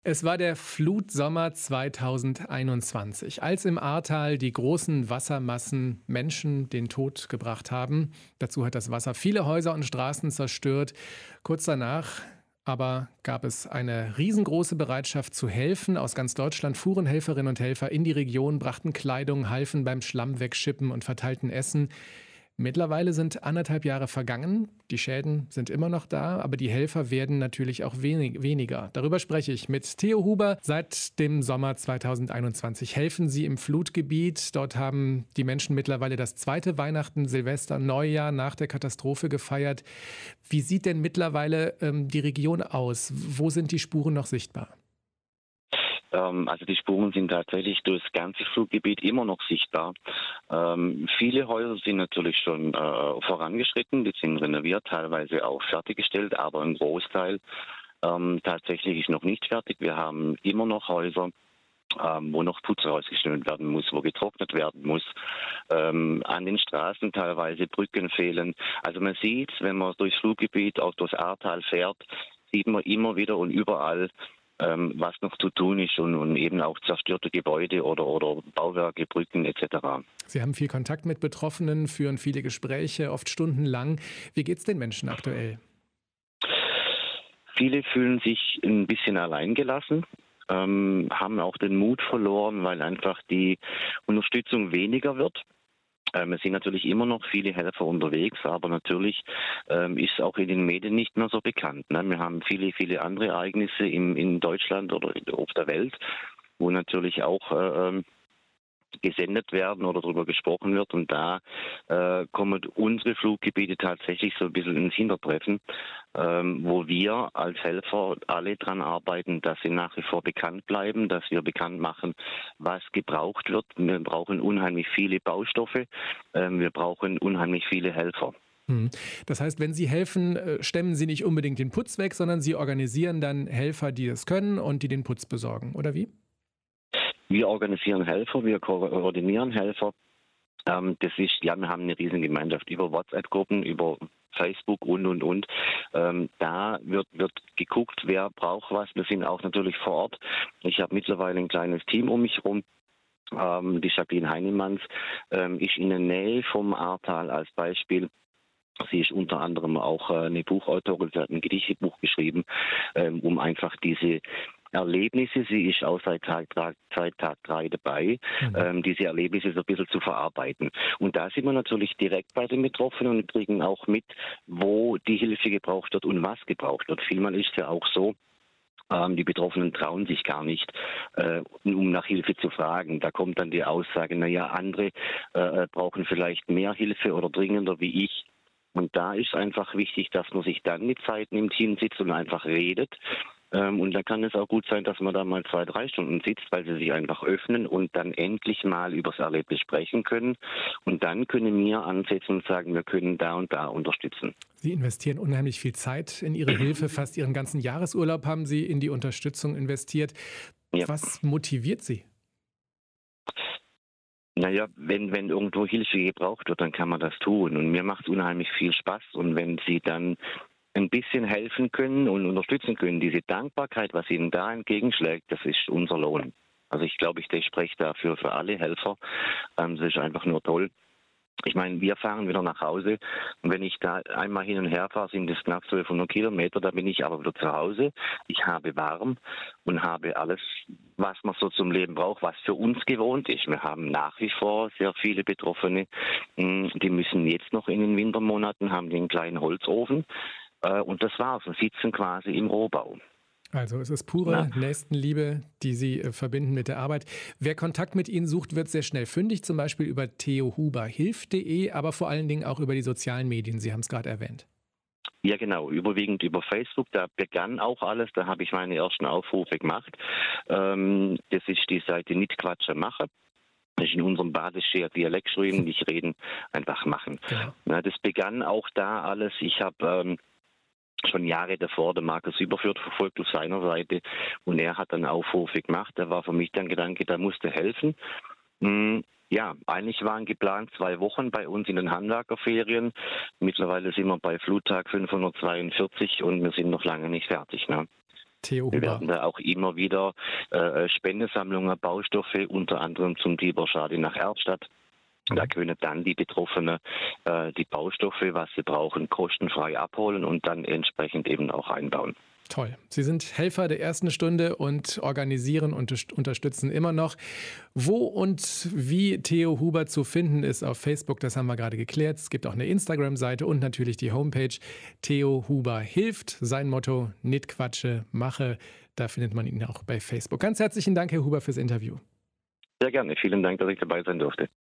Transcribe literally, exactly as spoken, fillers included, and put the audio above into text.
Es war der Flutsommer zweitausendeinundzwanzig, als im Ahrtal die großen Wassermassen Menschen den Tod gebracht haben. Dazu hat das Wasser viele Häuser und Straßen zerstört. Kurz danach aber gab es eine riesengroße Bereitschaft zu helfen. Aus ganz Deutschland fuhren Helferinnen und Helfer in die Region, brachten Kleidung, halfen beim Schlamm wegschippen und verteilten Essen. Mittlerweile sind anderthalb Jahre vergangen. Die Schäden sind immer noch da, aber die Helfer werden natürlich auch wenig, weniger. Darüber spreche ich mit Theo Huber. Seit dem Sommer zweitausendeinundzwanzig helfen Sie im Flutgebiet. Dort haben die Menschen mittlerweile das zweite Weihnachten, Silvester, Neujahr nach der Katastrophe gefeiert. Wie sieht denn mittlerweile ähm, die Region aus? Wo sind die Spuren noch sichtbar? Ähm, also die Spuren sind tatsächlich durch das ganze Flutgebiet immer noch sichtbar. Ähm, viele Häuser sind natürlich schon äh, vorangeschritten, die sind renoviert, teilweise auch fertiggestellt, aber ein Großteil ähm, tatsächlich ist noch nicht fertig. Wir haben immer noch Häuser, ähm, wo noch Putz rausgeschnitten werden muss, wo getrocknet werden muss. Ähm, an den Straßen teilweise Brücken fehlen. Also man sieht, wenn man durchs Flutgebiet, auch durchs Ahrtal fährt, sieht man immer wieder und überall, ähm, was noch zu tun ist und, und eben auch zerstörte Gebäude oder, oder Bauwerke, Brücken et cetera. Sie haben viel Kontakt mit Betroffenen, führen viele Gespräche, oft stundenlang. Wie geht es den Menschen aktuell? Viele fühlen sich ein bisschen alleingelassen, ähm, haben auch den Mut verloren, weil einfach die Unterstützung weniger wird. Ähm, es sind natürlich immer noch viele Helfer unterwegs, aber natürlich ähm, ist auch in den Medien nicht mehr so bekannt. Ne? Wir haben viele, viele andere Ereignisse im, in Deutschland oder auf der Welt, wo natürlich auch äh, ähm, gesendet werden oder darüber gesprochen wird. Und da äh, kommen unsere Fluggebiete tatsächlich so ein bisschen ins Hintertreffen, ähm, wo wir als Helfer alle dran arbeiten, dass sie nach wie vor bekannt bleiben, dass wir bekannt machen, was gebraucht wird. Wir brauchen unheimlich viele Baustoffe, ähm, wir brauchen unheimlich viele Helfer. Hm. Das heißt, wenn Sie helfen, äh, stemmen Sie nicht unbedingt den Putz weg, sondern Sie organisieren dann Helfer, die es können und die den Putz besorgen, oder wie? Wir organisieren Helfer, wir koordinieren Helfer. Ähm, das ist, ja, wir haben eine riesen Gemeinschaft über WhatsApp-Gruppen, über Facebook und, und, und. Ähm, da wird, wird geguckt, wer braucht was. Wir sind auch natürlich vor Ort. Ich habe mittlerweile ein kleines Team um mich herum. Ähm, die Jacqueline Heinemanns ähm, ist in der Nähe vom Ahrtal als Beispiel. Sie ist unter anderem auch äh, eine Buchautorin, sie hat ein Gedichtebuch geschrieben, ähm, um einfach diese Erlebnisse, sie ist auch seit Tag, Tag, seit Tag drei dabei, Mhm. ähm, diese Erlebnisse so ein bisschen zu verarbeiten. Und da sind wir natürlich direkt bei den Betroffenen und kriegen auch mit, wo die Hilfe gebraucht wird und was gebraucht wird. Vielmal ist es ja auch so, ähm, die Betroffenen trauen sich gar nicht, äh, um nach Hilfe zu fragen. Da kommt dann die Aussage, naja, andere äh, brauchen vielleicht mehr Hilfe oder dringender wie ich. Und da ist einfach wichtig, dass man sich dann die Zeit nimmt, hinsitzt und einfach redet. Ähm, und da kann es auch gut sein, dass man da mal zwei, drei Stunden sitzt, weil sie sich einfach öffnen und dann endlich mal über das Erlebnis sprechen können. Und dann können wir ansetzen und sagen, wir können da und da unterstützen. Sie investieren unheimlich viel Zeit in Ihre Hilfe. Fast Ihren ganzen Jahresurlaub haben Sie in die Unterstützung investiert. Ja. Was motiviert Sie? Naja, wenn, wenn irgendwo Hilfe gebraucht wird, dann kann man das tun. Und mir macht es unheimlich viel Spaß. Und wenn Sie dann ein bisschen helfen können und unterstützen können, diese Dankbarkeit, was Ihnen da entgegenschlägt, das ist unser Lohn. Also ich glaube, ich, ich spreche dafür für alle Helfer. Ähm, das ist einfach nur toll. Ich meine, wir fahren wieder nach Hause und wenn ich da einmal hin und her fahre, sind es knapp zwölfhundert Kilometer, da bin ich aber wieder zu Hause. Ich habe warm und habe alles, was man so zum Leben braucht, was für uns gewohnt ist. Wir haben nach wie vor sehr viele Betroffene, die müssen jetzt noch in den Wintermonaten, haben den kleinen Holzofen und das war's und sitzen quasi im Rohbau. Also es ist Na, pure Nächstenliebe, die Sie äh, verbinden mit der Arbeit. Wer Kontakt mit Ihnen sucht, wird sehr schnell fündig, zum Beispiel über theohuberhilft punkt de, aber vor allen Dingen auch über die sozialen Medien. Sie haben es gerade erwähnt. ja genau, überwiegend über Facebook, da begann auch alles, da habe ich meine ersten Aufrufe gemacht. Ähm, das ist die Seite Nicht Quatsche Mache. Das ist in unserem badischer Dialekt geschrieben, nicht reden, einfach machen. Genau. Ja, das begann auch da alles. Ich habe ähm, schon Jahre davor der Markus Überfürth verfolgt auf seiner Seite und er hat dann Aufrufe gemacht. Da war für mich dann Gedanke, da musste helfen. Hm, ja, eigentlich waren geplant zwei Wochen bei uns in den Handwerkerferien. Mittlerweile sind wir bei Fluttag fünfhundertzweiundvierzig und wir sind noch lange nicht fertig. Ne? Theo Wir Huber. werden da auch immer wieder äh, Spendensammlungen, Baustoffe, unter anderem zum Tiberschade nach Erftstadt. Da können dann die Betroffenen äh, die Baustoffe, was sie brauchen, kostenfrei abholen und dann entsprechend eben auch einbauen. Toll. Sie sind Helfer der ersten Stunde und organisieren und unterstützen immer noch. Wo und wie Theo Huber zu finden ist auf Facebook, das haben wir gerade geklärt. Es gibt auch eine Instagram-Seite und natürlich die Homepage. Theo Huber hilft. Sein Motto: Nicht Quatsche, mache. Da findet man ihn auch bei Facebook. Ganz herzlichen Dank, Herr Huber, fürs Interview. Sehr gerne. Vielen Dank, dass ich dabei sein durfte.